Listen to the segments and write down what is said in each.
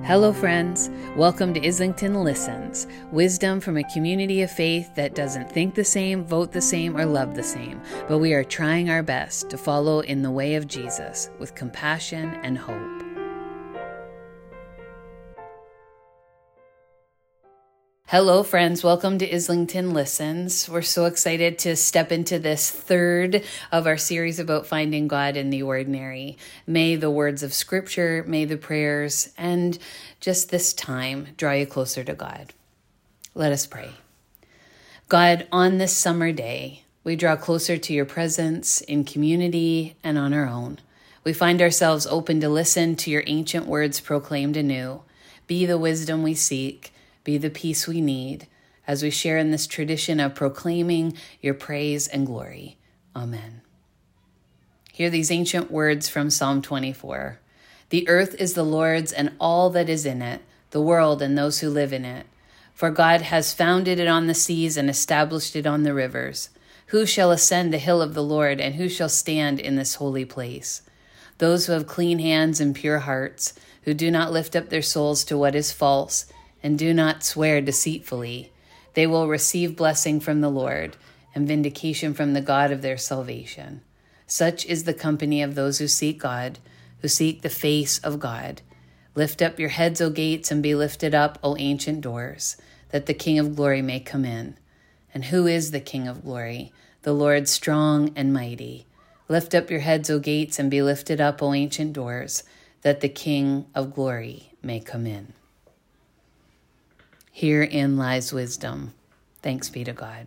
Hello, friends. Welcome to Islington Listens, wisdom from a community of faith that doesn't think the same, vote the same, or love the same, but we are trying our best to follow in the way of Jesus with compassion and hope. Hello, friends. Welcome to Islington Listens. We're so excited to step into this third of our series about finding God in the ordinary. May the words of Scripture, may the prayers, and just this time draw you closer to God. Let us pray. God, on this summer day, we draw closer to your presence in community and on our own. We find ourselves open to listen to your ancient words proclaimed anew. Be the wisdom we seek. Be the peace we need as we share in this tradition of proclaiming your praise and glory. Amen. Hear these ancient words from Psalm 24. The earth is the Lord's and all that is in it, the world and those who live in it. For God has founded it on the seas and established it on the rivers. Who shall ascend the hill of the Lord, and who shall stand in this holy place? Those who have clean hands and pure hearts, who do not lift up their souls to what is false, and do not swear deceitfully. They will receive blessing from the Lord and vindication from the God of their salvation. Such is the company of those who seek God, who seek the face of God. Lift up your heads, O gates, and be lifted up, O ancient doors, that the King of glory may come in. And who is the King of glory? The Lord strong and mighty. Lift up your heads, O gates, and be lifted up, O ancient doors, that the King of glory may come in. Herein lies wisdom. Thanks be to God.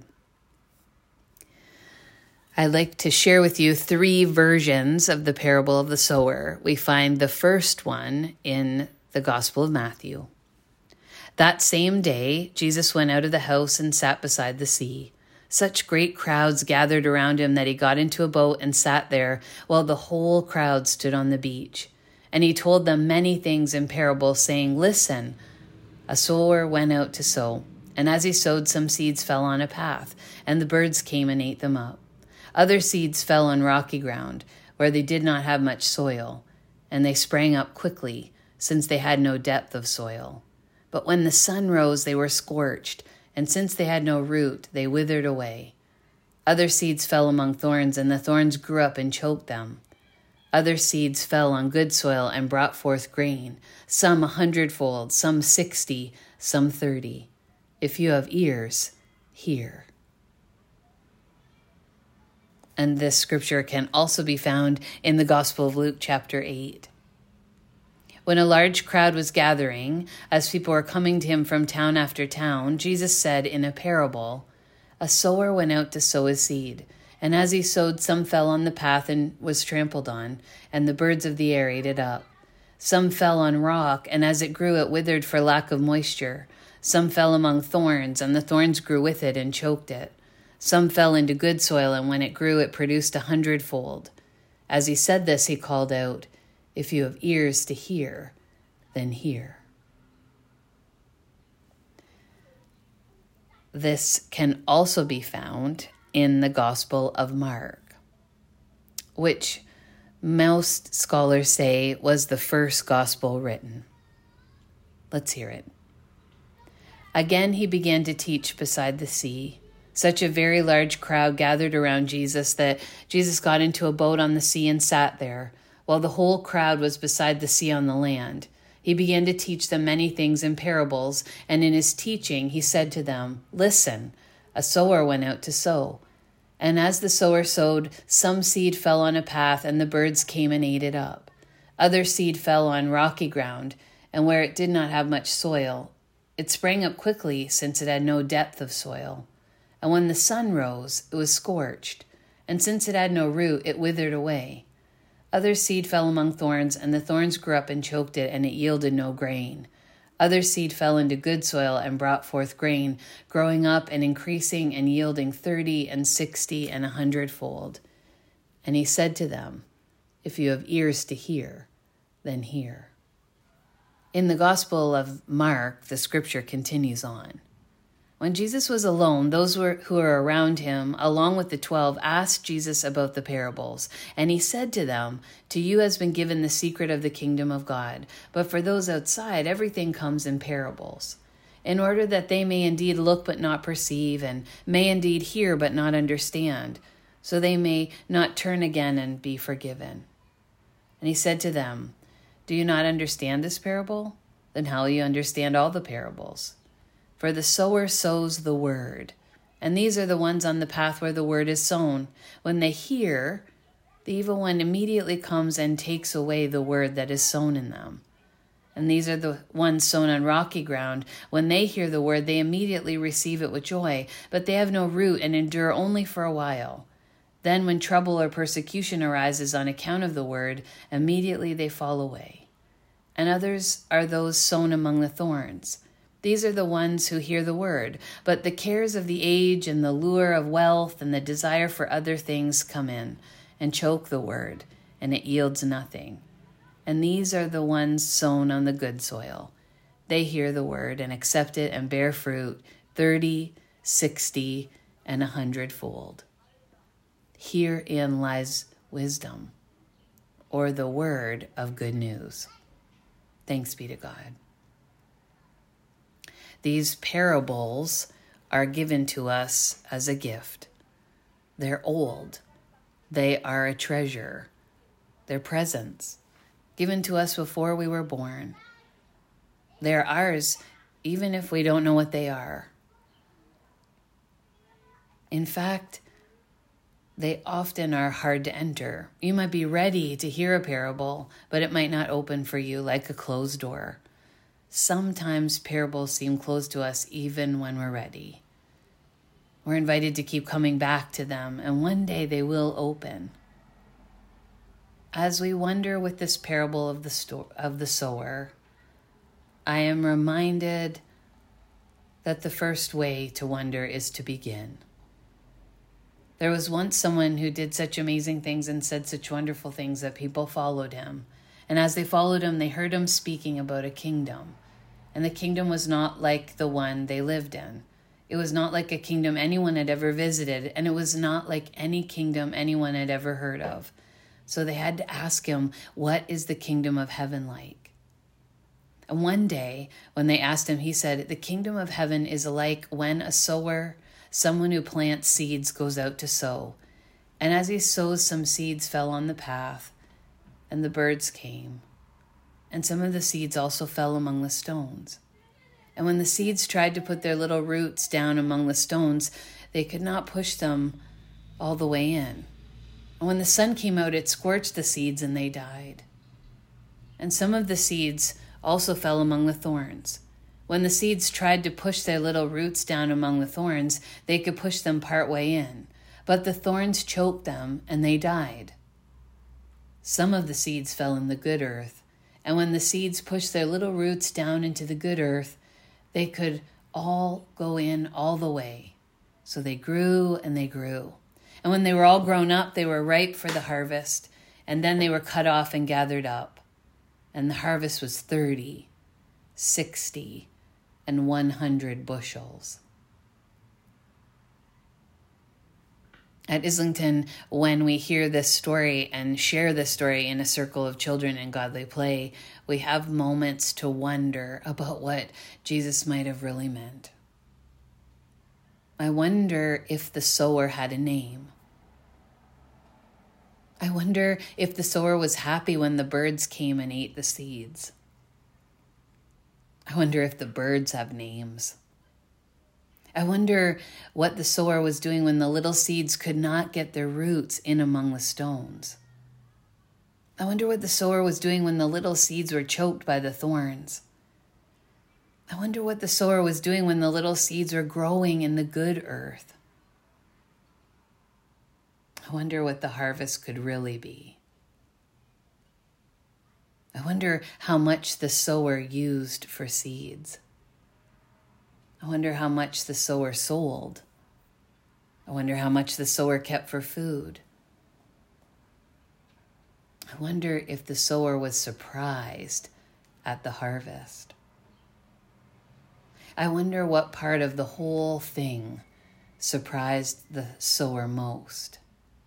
I'd like to share with you three versions of the parable of the sower. We find the first one in the Gospel of Matthew. That same day, Jesus went out of the house and sat beside the sea. Such great crowds gathered around him that he got into a boat and sat there while the whole crowd stood on the beach. And he told them many things in parables, saying, Listen, a sower went out to sow, and as he sowed, some seeds fell on a path, and the birds came and ate them up. Other seeds fell on rocky ground, where they did not have much soil, and they sprang up quickly, since they had no depth of soil. But when the sun rose, they were scorched, and since they had no root, they withered away. Other seeds fell among thorns, and the thorns grew up and choked them. Other seeds fell on good soil and brought forth grain, some 100-fold, some 60, some 30. If you have ears, hear. And this scripture can also be found in the Gospel of Luke, chapter 8. When a large crowd was gathering, as people were coming to him from town after town, Jesus said in a parable, A sower went out to sow his seed. And as he sowed, some fell on the path and was trampled on, and the birds of the air ate it up. Some fell on rock, and as it grew, it withered for lack of moisture. Some fell among thorns, and the thorns grew with it and choked it. Some fell into good soil, and when it grew, it produced 100-fold. As he said this, he called out, If you have ears to hear, then hear. This can also be found in the Gospel of Mark, which most scholars say was the first gospel written. Let's hear it. Again, he began to teach beside the sea. Such a very large crowd gathered around Jesus that Jesus got into a boat on the sea and sat there, while the whole crowd was beside the sea on the land. He began to teach them many things in parables, and in his teaching he said to them, Listen, a sower went out to sow. And as the sower sowed, some seed fell on a path, and the birds came and ate it up. Other seed fell on rocky ground, and where it did not have much soil, it sprang up quickly, since it had no depth of soil. And when the sun rose, it was scorched, and since it had no root, it withered away. Other seed fell among thorns, and the thorns grew up and choked it, and it yielded no grain. Other seed fell into good soil and brought forth grain, growing up and increasing and yielding 30 and 60 and 100-fold. And he said to them, If you have ears to hear, then hear. In the Gospel of Mark, the scripture continues on. When Jesus was alone, those who were around him, along with the 12, asked Jesus about the parables. And he said to them, "To you has been given the secret of the kingdom of God. But for those outside, everything comes in parables, in order that they may indeed look but not perceive, and may indeed hear but not understand, so they may not turn again and be forgiven." And he said to them, "Do you not understand this parable? Then how will you understand all the parables? For the sower sows the word, and these are the ones on the path where the word is sown. When they hear, the evil one immediately comes and takes away the word that is sown in them. And these are the ones sown on rocky ground. When they hear the word, they immediately receive it with joy, but they have no root and endure only for a while. Then when trouble or persecution arises on account of the word, immediately they fall away. And others are those sown among the thorns. These are the ones who hear the word, but the cares of the age and the lure of wealth and the desire for other things come in and choke the word, and it yields nothing. And these are the ones sown on the good soil. They hear the word and accept it and bear fruit 30, 60, and 100-fold. Herein lies wisdom, or the word of good news. Thanks be to God. These parables are given to us as a gift. They're old. They are a treasure. They're presents given to us before we were born. They're ours even if we don't know what they are. In fact, they often are hard to enter. You might be ready to hear a parable, but it might not open for you like a closed door. Sometimes parables seem closed to us even when we're ready. We're invited to keep coming back to them, and one day they will open. As we wonder with this parable of the sower, I am reminded that the first way to wonder is to begin. There was once someone who did such amazing things and said such wonderful things that people followed him. And as they followed him, they heard him speaking about a kingdom. And the kingdom was not like the one they lived in. It was not like a kingdom anyone had ever visited, and it was not like any kingdom anyone had ever heard of. So they had to ask him, "What is the kingdom of heaven like?" And one day, when they asked him, he said, "The kingdom of heaven is like when a sower, someone who plants seeds, goes out to sow. And as he sows, some seeds fell on the path, and the birds came. And some of the seeds also fell among the stones. And when the seeds tried to put their little roots down among the stones, they could not push them all the way in. And when the sun came out, it scorched the seeds, and they died. And some of the seeds also fell among the thorns. When the seeds tried to push their little roots down among the thorns, they could push them part way in. But the thorns choked them, and they died. Some of the seeds fell in the good earth, and when the seeds pushed their little roots down into the good earth, they could all go in all the way. So they grew and they grew. And when they were all grown up, they were ripe for the harvest, and then they were cut off and gathered up. And the harvest was 30, 60, and 100 bushels. At Islington, when we hear this story and share this story in a circle of children in godly play, we have moments to wonder about what Jesus might have really meant. I wonder if the sower had a name. I wonder if the sower was happy when the birds came and ate the seeds. I wonder if the birds have names. I wonder what the sower was doing when the little seeds could not get their roots in among the stones. I wonder what the sower was doing when the little seeds were choked by the thorns. I wonder what the sower was doing when the little seeds were growing in the good earth. I wonder what the harvest could really be. I wonder how much the sower used for seeds. I wonder how much the sower sold. I wonder how much the sower kept for food. I wonder if the sower was surprised at the harvest. I wonder what part of the whole thing surprised the sower most.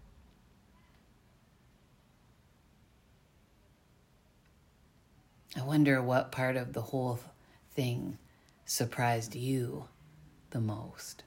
I wonder what part of the whole thing surprised you the most.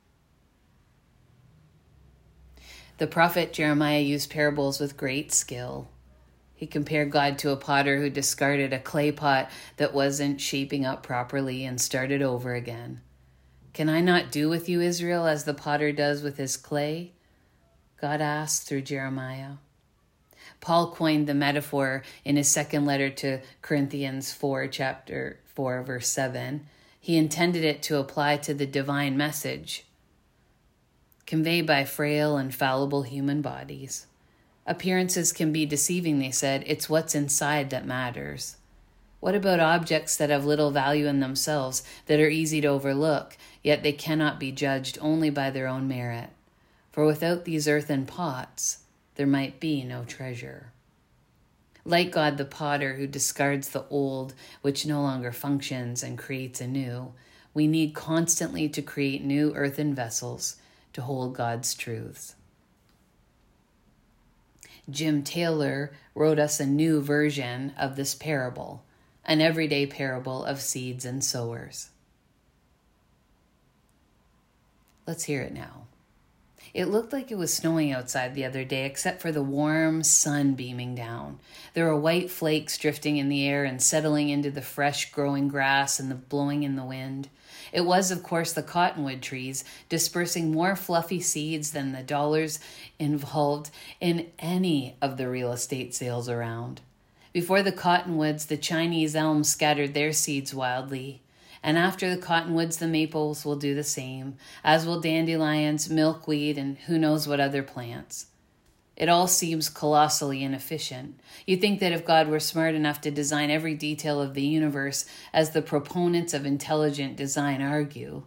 The prophet Jeremiah used parables with great skill. He compared God to a potter who discarded a clay pot that wasn't shaping up properly and started over again. Can I not do with you, Israel, as the potter does with his clay? God asked through Jeremiah. Paul coined the metaphor in his second letter to Corinthians 4, chapter 4, verse 7. He intended it to apply to the divine message conveyed by frail and fallible human bodies. Appearances can be deceiving, they said. It's what's inside that matters. What about objects that have little value in themselves, that are easy to overlook, yet they cannot be judged only by their own merit? For without these earthen pots, there might be no treasure. Like God the potter who discards the old, which no longer functions, and creates a new, we need constantly to create new earthen vessels to hold God's truths. Jim Taylor wrote us a new version of this parable, an everyday parable of seeds and sowers. Let's hear it now. It looked like it was snowing outside the other day, except for the warm sun beaming down. There were white flakes drifting in the air and settling into the fresh growing grass and the blowing in the wind. It was, of course, the cottonwood trees dispersing more fluffy seeds than the dollars involved in any of the real estate sales around. Before the cottonwoods, the Chinese elms scattered their seeds wildly. And after the cottonwoods, the maples will do the same, as will dandelions, milkweed, and who knows what other plants. It all seems colossally inefficient. You'd think that if God were smart enough to design every detail of the universe, as the proponents of intelligent design argue,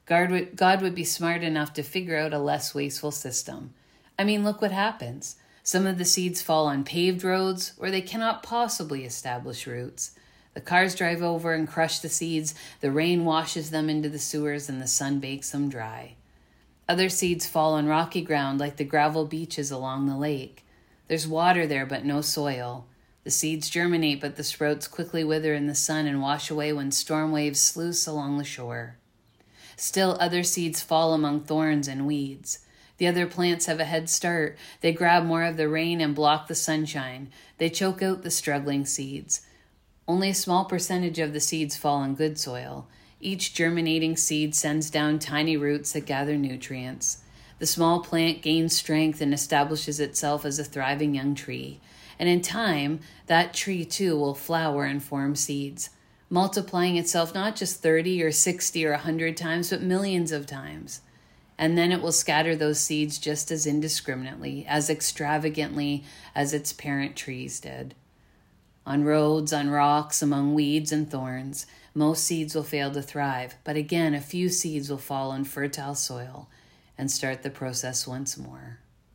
God would be smart enough to figure out a less wasteful system. I mean, look what happens. Some of the seeds fall on paved roads where they cannot possibly establish roots. The cars drive over and crush the seeds, the rain washes them into the sewers, and the sun bakes them dry. Other seeds fall on rocky ground like the gravel beaches along the lake. There's water there but no soil. The seeds germinate, but the sprouts quickly wither in the sun and wash away when storm waves sluice along the shore. Still other seeds fall among thorns and weeds. The other plants have a head start. They grab more of the rain and block the sunshine. They choke out the struggling seeds. Only a small percentage of the seeds fall in good soil. Each germinating seed sends down tiny roots that gather nutrients. The small plant gains strength and establishes itself as a thriving young tree. And in time, that tree too will flower and form seeds, multiplying itself not just 30 or 60 or 100 times, but millions of times. And then it will scatter those seeds just as indiscriminately, as extravagantly as its parent trees did. On roads, on rocks, among weeds and thorns, most seeds will fail to thrive, but again, a few seeds will fall on fertile soil and start the process once more.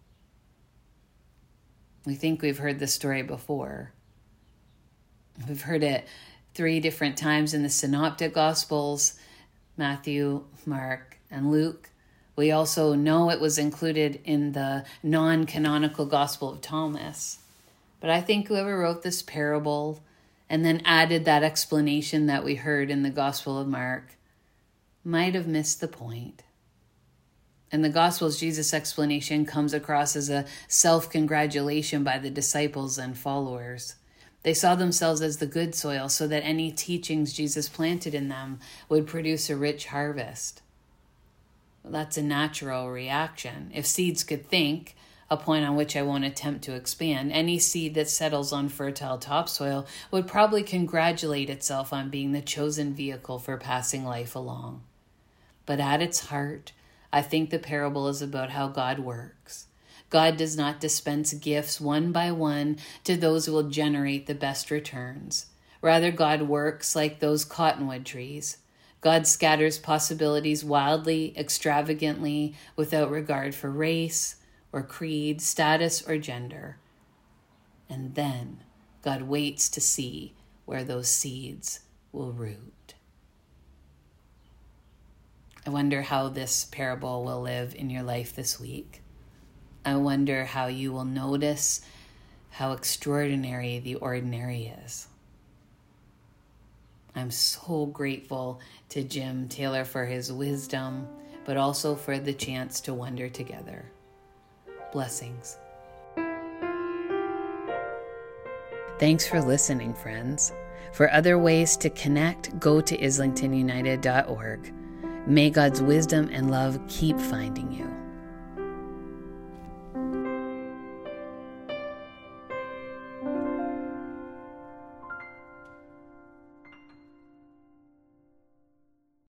We think we've heard this story before. We've heard it 3 different times in the Synoptic Gospels, Matthew, Mark, and Luke. We also know it was included in the non-canonical Gospel of Thomas. But I think whoever wrote this parable and then added that explanation that we heard in the Gospel of Mark might have missed the point. In the Gospels, Jesus' explanation comes across as a self-congratulation by the disciples and followers. They saw themselves as the good soil so that any teachings Jesus planted in them would produce a rich harvest. Well, that's a natural reaction. If seeds could think, a point on which I won't attempt to expand, any seed that settles on fertile topsoil would probably congratulate itself on being the chosen vehicle for passing life along. But at its heart, I think the parable is about how God works. God does not dispense gifts one by one to those who will generate the best returns. Rather, God works like those cottonwood trees. God scatters possibilities wildly, extravagantly, without regard for race or creed, status, or gender. And then God waits to see where those seeds will root. I wonder how this parable will live in your life this week. I wonder how you will notice how extraordinary the ordinary is. I'm so grateful to Jim Taylor for his wisdom, but also for the chance to wonder together. Blessings. Thanks for listening, friends. For other ways to connect, go to islingtonunited.org. May God's wisdom and love keep finding you.